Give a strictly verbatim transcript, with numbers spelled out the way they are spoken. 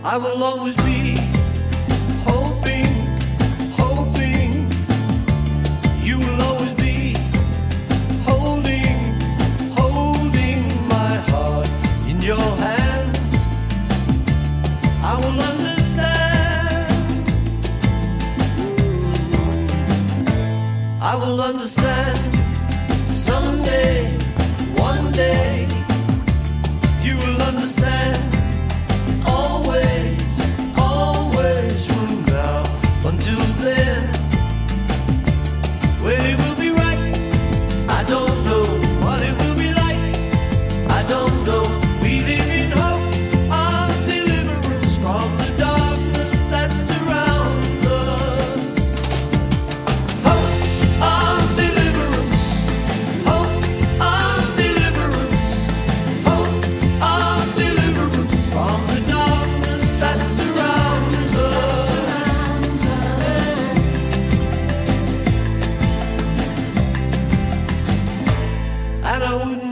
I will always be hoping, hoping. You will always be holding, holding my heart in your hand. I will understand. I will understand someday, one day. You will understand. Always, always from now until then. When it will be right, I don't know. What it will be like, I don't know. We live in hope of deliverance from the darkness that surrounds us. Hope of deliverance, hope of deliverance, hope of deliverance from the darkness that surrounds us. And I wouldn't